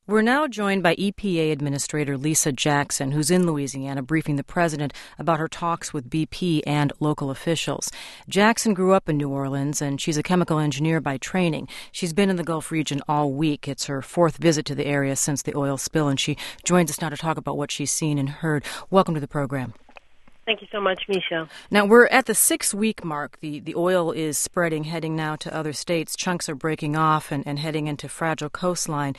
We're now joined by EPA Administrator Lisa Jackson, who's in Louisiana briefing the president about her talks with BP and local officials. Jackson grew up in New Orleans, and she's a chemical engineer by training. She's been in the Gulf region all week. It's her fourth visit to the area since the oil spill, and she joins us now to talk about what she's seen and heard. Welcome to the program. Thank you so much, Michelle. Now, we're at the 6-week mark. The oil is spreading, heading now to other states. Chunks are breaking off and heading into fragile coastline.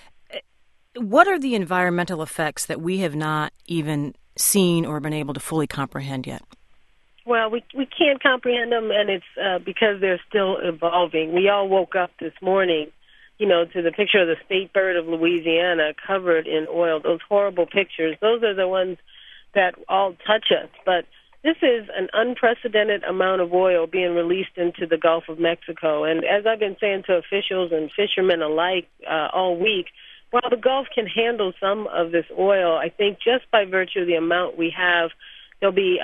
What are the environmental effects that we have not even seen or been able to fully comprehend yet? Well, we can't comprehend them, and it's because they're still evolving. We all woke up this morning, to the picture of the state bird of Louisiana covered in oil. Those horrible pictures, those are the ones that all touch us. But this is an unprecedented amount of oil being released into the Gulf of Mexico. And as I've been saying to officials and fishermen alike all week, while the Gulf can handle some of this oil, I think just by virtue of the amount we have, there'll be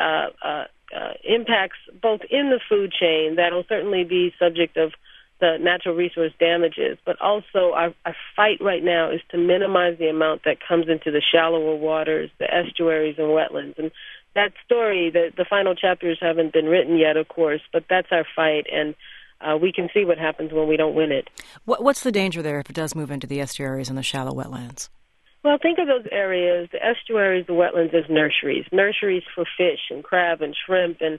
impacts both in the food chain that will certainly be subject of the natural resource damages, but also our fight right now is to minimize the amount that comes into the shallower waters, the estuaries and wetlands. And that story, the final chapters haven't been written yet, of course, but that's our fight, and we can see what happens when we don't win it. What's the danger there if it does move into the estuaries and the shallow wetlands? Well, think of those areas, the estuaries, the wetlands, as nurseries for fish and crab and shrimp and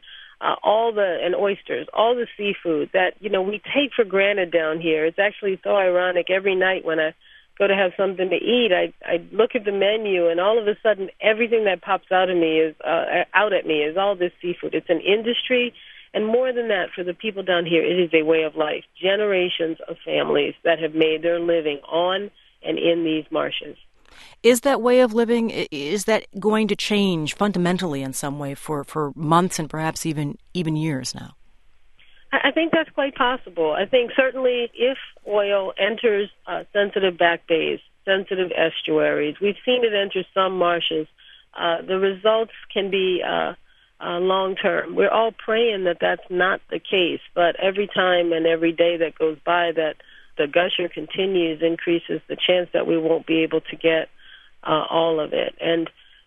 and oysters, all the seafood that, we take for granted down here. It's actually so ironic. Every night when I go to have something to eat, I look at the menu, and all of a sudden everything that pops out at me is all this seafood. It's an industry. And more than that, for the people down here, it is a way of life. Generations of families that have made their living on and in these marshes. Is that way of living, is that going to change fundamentally in some way for months and perhaps even years now? I think that's quite possible. I think certainly if oil enters sensitive back bays, sensitive estuaries, we've seen it enter some marshes, the results can be long-term. We're all praying that that's not the case, but every time and every day that goes by that the gusher continues increases the chance that we won't be able to get all of it. And,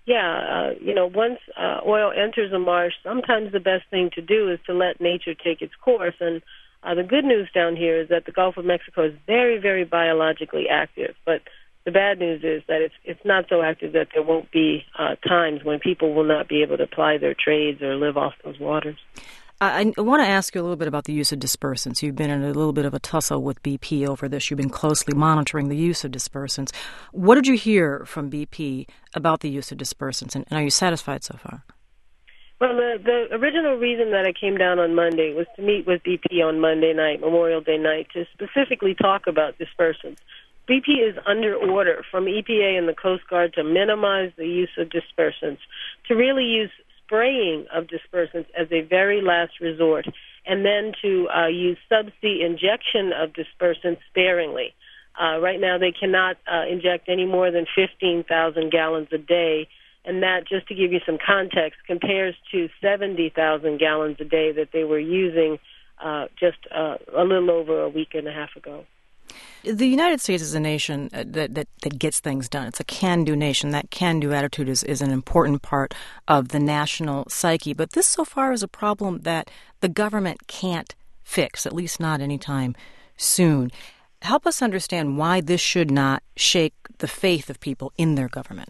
once oil enters a marsh, sometimes the best thing to do is to let nature take its course. And the good news down here is that the Gulf of Mexico is very, very biologically active, but the bad news is that it's not so active that there won't be times when people will not be able to ply their trades or live off those waters. I want to ask you a little bit about the use of dispersants. You've been in a little bit of a tussle with BP over this. You've been closely monitoring the use of dispersants. What did you hear from BP about the use of dispersants, and are you satisfied so far? Well, the original reason that I came down on Monday was to meet with BP on Monday night, Memorial Day night, to specifically talk about dispersants. BP is under order from EPA and the Coast Guard to minimize the use of dispersants, to really use spraying of dispersants as a very last resort, and then to use subsea injection of dispersants sparingly. Right now they cannot inject any more than 15,000 gallons a day, and that, just to give you some context, compares to 70,000 gallons a day that they were using just a little over a week and a half ago. The United States is a nation that gets things done. It's a can-do nation. That can-do attitude is an important part of the national psyche. But this so far is a problem that the government can't fix, at least not anytime soon. Help us understand why this should not shake the faith of people in their government.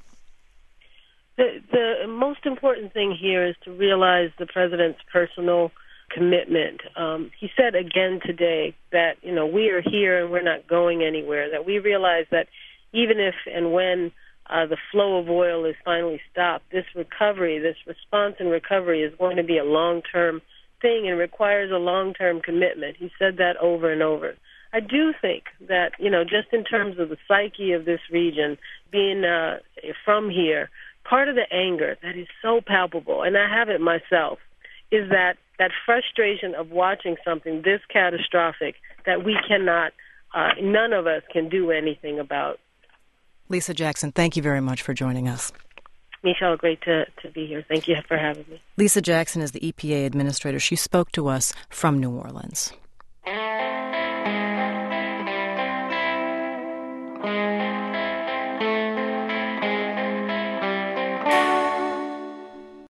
The most important thing here is to realize the president's personal commitment. He said again today that, we are here and we're not going anywhere, that we realize that even if and when the flow of oil is finally stopped, this response and recovery is going to be a long-term thing and requires a long-term commitment. He said that over and over. I do think that, just in terms of the psyche of this region, being from here, part of the anger that is so palpable, and I have it myself, is that frustration of watching something this catastrophic that we cannot, none of us can do anything about. Lisa Jackson, thank you very much for joining us. Michelle, great to be here. Thank you for having me. Lisa Jackson is the EPA administrator. She spoke to us from New Orleans.